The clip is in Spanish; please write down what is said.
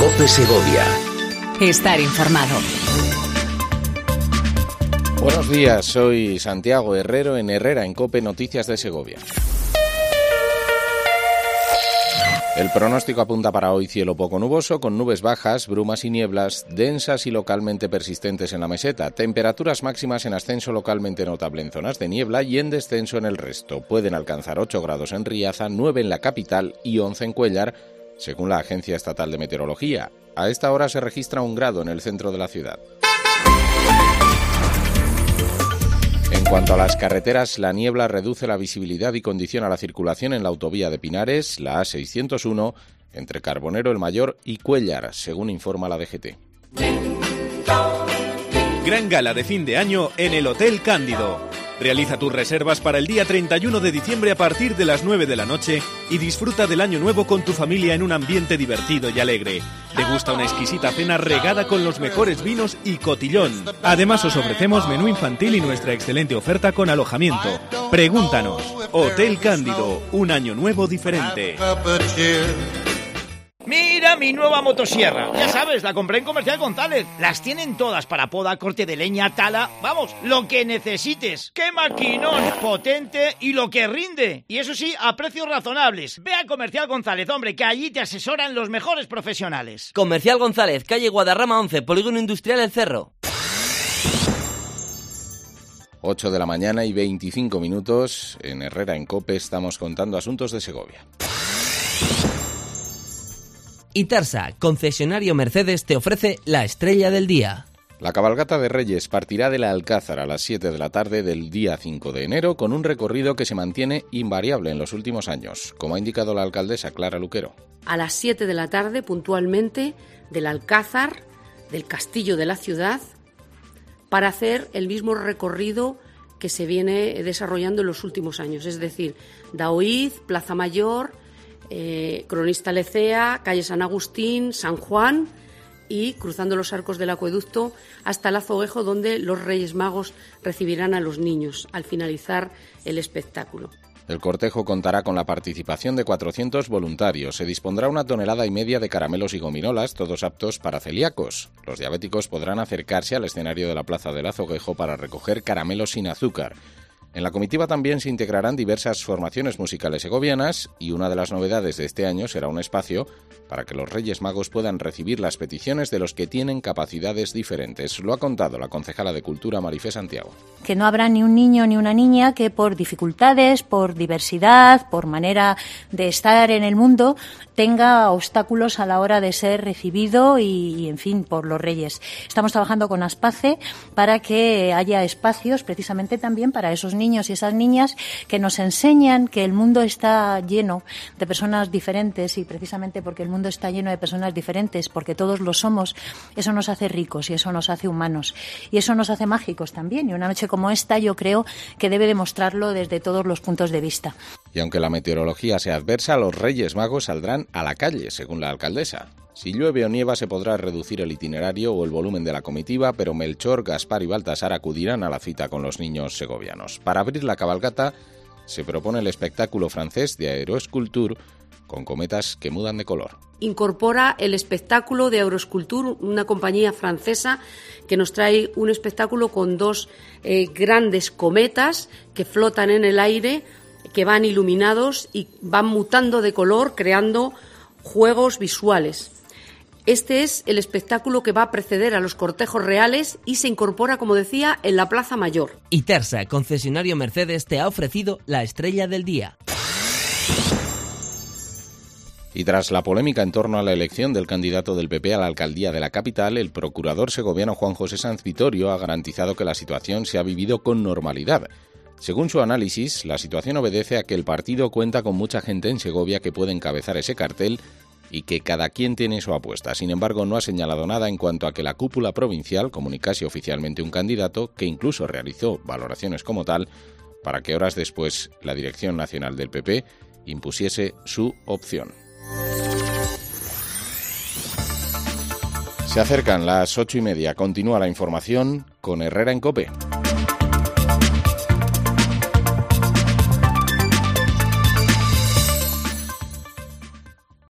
COPE Segovia. Estar informado. Buenos días, soy Santiago Herrero en Herrera en COPE Noticias de Segovia. El pronóstico apunta para hoy cielo poco nuboso, con nubes bajas, brumas y nieblas, densas y localmente persistentes en la meseta. Temperaturas máximas en ascenso localmente notable en zonas de niebla y en descenso en el resto. Pueden alcanzar 8 grados en Riaza, 9 en la capital y 11 en Cuéllar, según la Agencia Estatal de Meteorología. A esta hora se registra 1 grado en el centro de la ciudad. En cuanto a las carreteras, la niebla reduce la visibilidad y condiciona la circulación en la autovía de Pinares, la A601, entre Carbonero el Mayor y Cuéllar, según informa la DGT. Gran gala de fin de año en el Hotel Cándido. Realiza tus reservas para el día 31 de diciembre a partir de las 9 de la noche y disfruta del año nuevo con tu familia en un ambiente divertido y alegre. Degusta una exquisita cena regada con los mejores vinos y cotillón. Además os ofrecemos menú infantil y nuestra excelente oferta con alojamiento. Pregúntanos. Hotel Cándido, un año nuevo diferente. Mira mi nueva motosierra. Ya sabes, la compré en Comercial González. Las tienen todas para poda, corte de leña, tala. Vamos, lo que necesites. ¡Qué maquinón! Potente y lo que rinde. Y eso sí, a precios razonables. Ve a Comercial González, hombre, que allí te asesoran los mejores profesionales. Comercial González, calle Guadarrama 11, Polígono Industrial El Cerro. 8 de la mañana y 25 minutos. En Herrera en COPE estamos contando asuntos de Segovia. Itarsa, concesionario Mercedes, te ofrece la estrella del día. La cabalgata de Reyes partirá del Alcázar a las 7 de la tarde del día 5 de enero con un recorrido que se mantiene invariable en los últimos años, como ha indicado la alcaldesa Clara Luquero. A las 7 de la tarde, puntualmente, del Alcázar, del castillo de la ciudad, para hacer el mismo recorrido que se viene desarrollando en los últimos años, es decir, Daoíz, Plaza Mayor, Cronista Lecea, calle San Agustín, San Juan y cruzando los arcos del acueducto hasta el Azoguejo, donde los Reyes Magos recibirán a los niños al finalizar el espectáculo. El cortejo contará con la participación de 400 voluntarios. Se dispondrá 1,5 toneladas de caramelos y gominolas, todos aptos para celíacos. Los diabéticos podrán acercarse al escenario de la Plaza del Azoguejo para recoger caramelos sin azúcar. En la comitiva también se integrarán diversas formaciones musicales segovianas y una de las novedades de este año será un espacio para que los Reyes Magos puedan recibir las peticiones de los que tienen capacidades diferentes. Lo ha contado la concejala de Cultura, Marifé Santiago. Que no habrá ni un niño ni una niña que por dificultades, por diversidad, por manera de estar en el mundo, tenga obstáculos a la hora de ser recibido y en fin, por los Reyes. Estamos trabajando con Aspace para que haya espacios precisamente también para esos niños y esas niñas que nos enseñan que el mundo está lleno de personas diferentes y precisamente porque el mundo está lleno de personas diferentes, porque todos lo somos, eso nos hace ricos y eso nos hace humanos y eso nos hace mágicos también. Y una noche como esta yo creo que debe demostrarlo desde todos los puntos de vista. Y aunque la meteorología sea adversa, los Reyes Magos saldrán a la calle, según la alcaldesa. Si llueve o nieva se podrá reducir el itinerario o el volumen de la comitiva, pero Melchor, Gaspar y Baltasar acudirán a la cita con los niños segovianos. Para abrir la cabalgata se propone el espectáculo francés de Aeroesculture con cometas que mudan de color. Incorpora el espectáculo de Aeroesculture, una compañía francesa que nos trae un espectáculo con 2 grandes cometas que flotan en el aire, que van iluminados y van mutando de color, creando juegos visuales. Este es el espectáculo que va a preceder a los cortejos reales y se incorpora, como decía, en la Plaza Mayor. Itarsa, concesionario Mercedes, te ha ofrecido la estrella del día. Y tras la polémica en torno a la elección del candidato del PP a la alcaldía de la capital, el procurador segoviano Juan José Sanz Vitorio ha garantizado que la situación se ha vivido con normalidad. Según su análisis, la situación obedece a que el partido cuenta con mucha gente en Segovia que puede encabezar ese cartel y que cada quien tiene su apuesta. Sin embargo, no ha señalado nada en cuanto a que la cúpula provincial comunicase oficialmente un candidato que incluso realizó valoraciones como tal para que horas después la dirección nacional del PP impusiese su opción. Se acercan las 8:30. Continúa la información con Herrera en COPE.